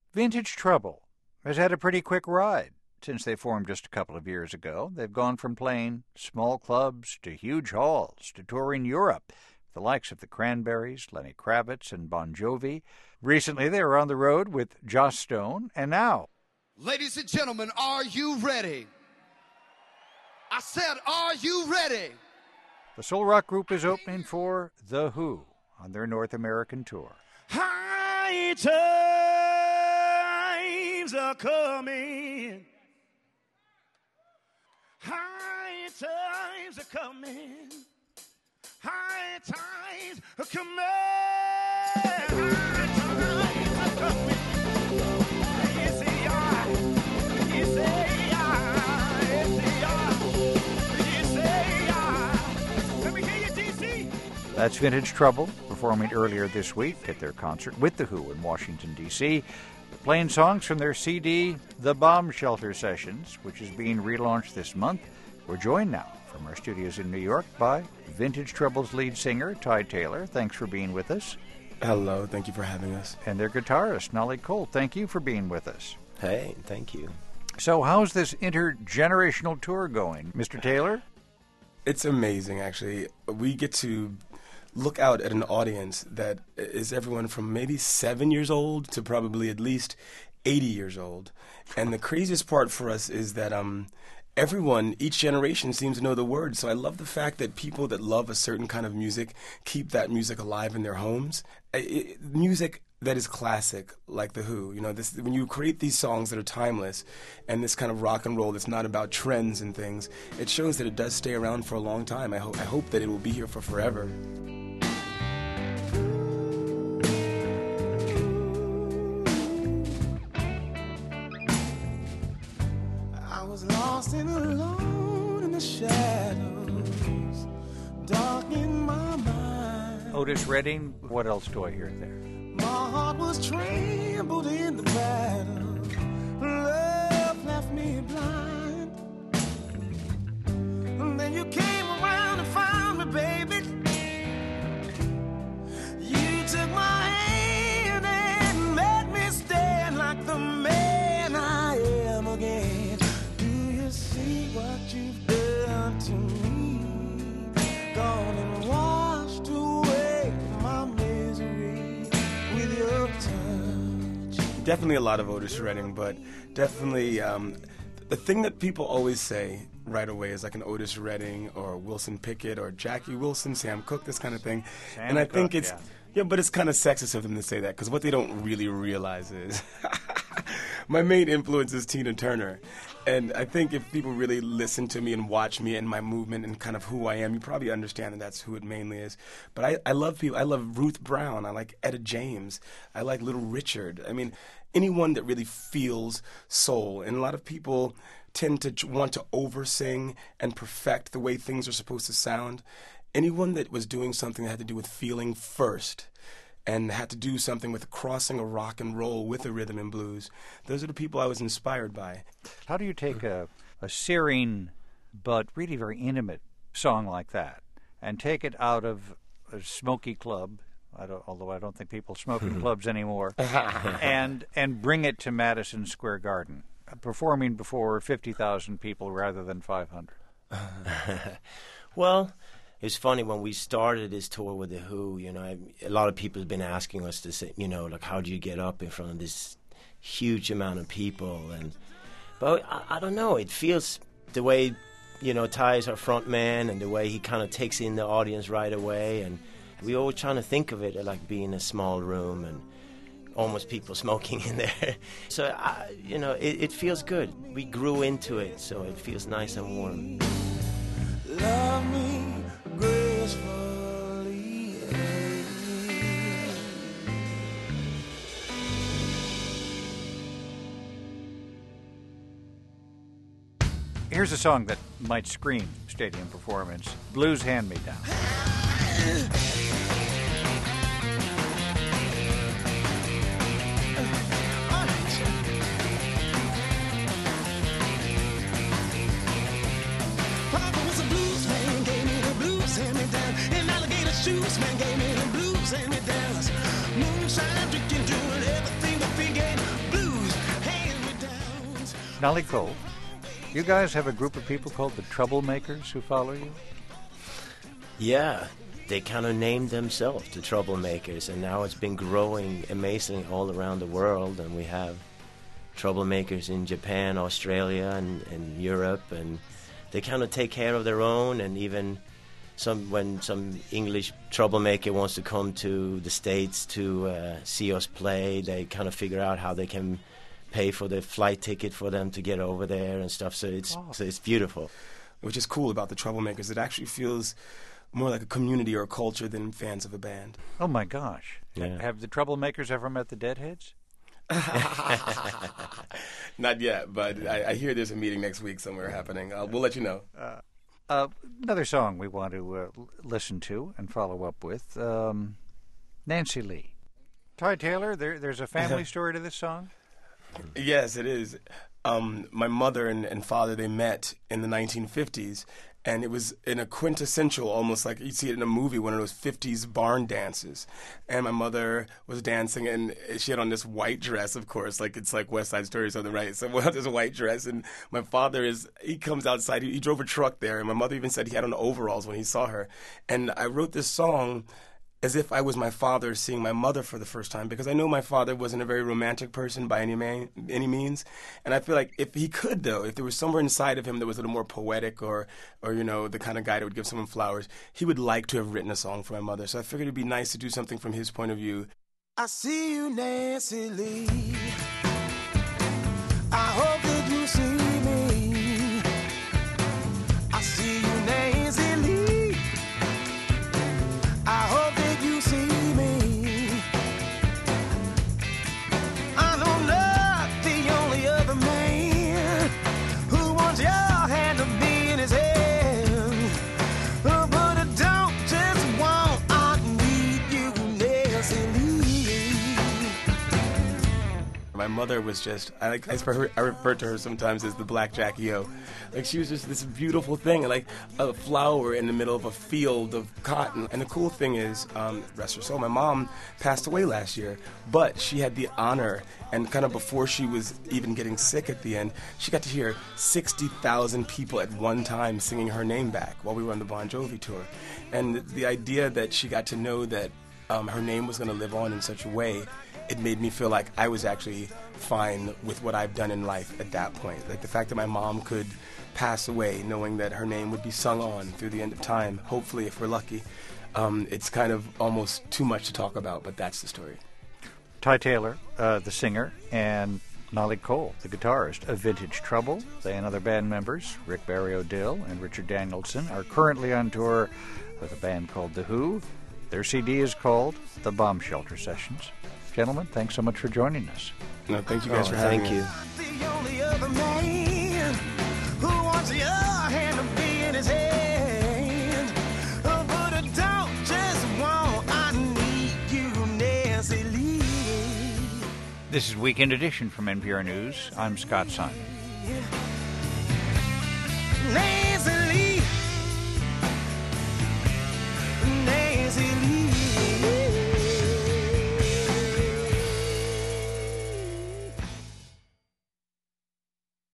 Vintage Trouble has had a pretty quick ride since they formed just a couple of years ago. They've gone from playing small clubs to huge halls to touring Europe, the likes of the Cranberries, Lenny Kravitz, and Bon Jovi. Recently, they were on the road with Joss Stone, and now... Ladies and gentlemen, are you ready? I said, are you ready? The soul rock group is opening for The Who on their North American tour. High times are coming. High times are coming. High times are coming. High times are coming. Yes, they are. Yes, they are. Yes, they are. Yes, they are. Let me hear you, DC. That's Vintage Trouble, performing earlier this week at their concert with The Who in Washington, D.C., playing songs from their CD, The Bomb Shelter Sessions, which is being relaunched this month. We're joined now from our studios in New York by Vintage Trouble's lead singer, Ty Taylor. Thanks for being with us. Hello, thank you for having us. And their guitarist, Nolly Cole. Thank you for being with us. Hey, thank you. So how's this intergenerational tour going, Mr. Taylor? It's amazing, actually. We get to look out at an audience that is everyone from maybe 7 years old to probably at least 80 years old. And the craziest part for us is that everyone, each generation seems to know the words. So I love the fact that people that love a certain kind of music keep that music alive in their homes. Music that is classic, like The Who. You know, when you create these songs that are timeless and this kind of rock and roll that's not about trends and things, it shows that it does stay around for a long time. I hope that it will be here for forever. I was lost and alone in the shadows, dark in my mind. Otis Redding, what else do I hear there? My heart was trampled in the battle. Love left me blind. And then you came around and found me, baby. You took my hand and made me stand like the man I am again. Do you see what you've done to me? Gone and washed away my misery with your touch. Definitely a lot of Otis Redding, but definitely the thing that people always say right away is like an Otis Redding or Wilson Pickett or Jackie Wilson, Sam Cooke, this kind of thing. Sam and I Cooke, think it's, yeah, but it's kind of sexist of them to say that, because what they don't really realize is my main influence is Tina Turner. And I think if people really listen to me and watch me and my movement and kind of who I am, you probably understand that that's who it mainly is. But I love people. I love Ruth Brown. I like Etta James. I like Little Richard. I mean, anyone that really feels soul. And a lot of people tend to want to oversing and perfect the way things are supposed to sound. Anyone that was doing something that had to do with feeling first and had to do something with crossing a rock and roll with a rhythm and blues, those are the people I was inspired by. How do you take a searing but really very intimate song like that and take it out of a smoky club, although I don't think people smoke in clubs anymore, and bring it to Madison Square Garden, performing before 50,000 people rather than 500? Well, it's funny, when we started this tour with The Who, you know, a lot of people have been asking us to say, you know, like, how do you get up in front of this huge amount of people? But I don't know, it feels the way, you know, Ty is our front man and the way he kind of takes in the audience right away. And we always trying to think of it like being a small room and almost people smoking in there. So, you know, it feels good. We grew into it, so it feels nice and warm. Love me gracefully. Here's a song that might scream stadium performance, Blues Hand-Me-Down. Papa was a blues man, gave me the blues hand-me-down. And alligator shoes man gave me the blues hand-me-downs. Moonshine drinking, doing everything but thinking blues. Nolly Cole, you guys have a group of people called the Troublemakers who follow you? Yeah, they kind of named themselves the Troublemakers, and now it's been growing amazingly all around the world, and we have Troublemakers in Japan, Australia, and Europe, and they kind of take care of their own, and even when some English troublemaker wants to come to the States to see us play, they kind of figure out how they can pay for the flight ticket for them to get over there and stuff. So it's beautiful. Which is cool about the Troublemakers. It actually feels more like a community or a culture than fans of a band. Oh, my gosh. Yeah. Have the Troublemakers ever met the Deadheads? Not yet, but I hear there's a meeting next week somewhere happening. We'll let you know. Another song we want to listen to and follow up with, Nancy Lee. Ty Taylor, there's a family story to this song? Yes, it is. My mother and father, they met in the 1950s, and it was in a quintessential, almost like you'd see it in a movie, one of those 50s barn dances. And my mother was dancing, and she had on this white dress, of course, like it's like West Side Story or something, right? So we had this white dress, and my father he comes outside, he drove a truck there, and my mother even said he had on overalls when he saw her. And I wrote this song as if I was my father seeing my mother for the first time, because I know my father wasn't a very romantic person by any means, and I feel like if he could, though, if there was somewhere inside of him that was a little more poetic or you know, the kind of guy that would give someone flowers, he would like to have written a song for my mother. So I figured it'd be nice to do something from his point of view. I see you, Nancy Lee. I hope that you see me. I see you, Nancy Lee. I hope that you see me. I know not the only other man who wants your hand to be in his hand. But I don't just want, I need you, Nancy Lee. My mother was just, I refer to her sometimes as the Black Jackie O. Like, she was just this beautiful thing, like a flower in the middle of a field of cotton. And the cool thing is, rest her soul, my mom passed away last year, but she had the honor, and kind of before she was even getting sick at the end, she got to hear 60,000 people at one time singing her name back while we were on the Bon Jovi tour. And the idea that she got to know that her name was going to live on in such a way, it made me feel like I was actually fine with what I've done in life at that point. Like the fact that my mom could pass away knowing that her name would be sung on through the end of time, hopefully if we're lucky, it's kind of almost too much to talk about, but that's the story. Ty Taylor, the singer, and Nolly Cole, the guitarist of Vintage Trouble. They and other band members, Rick Barry O'Dill and Richard Danielson, are currently on tour with a band called The Who. Their CD is called The Bomb Shelter Sessions. Gentlemen, thanks so much for joining us. No, thank you guys for having me. Thank you. The only other man who wants your hand to be in his hand. But I don't just want, I need you, Nancy Lee. This is Weekend Edition from NPR News. I'm Scott Simon. Nancy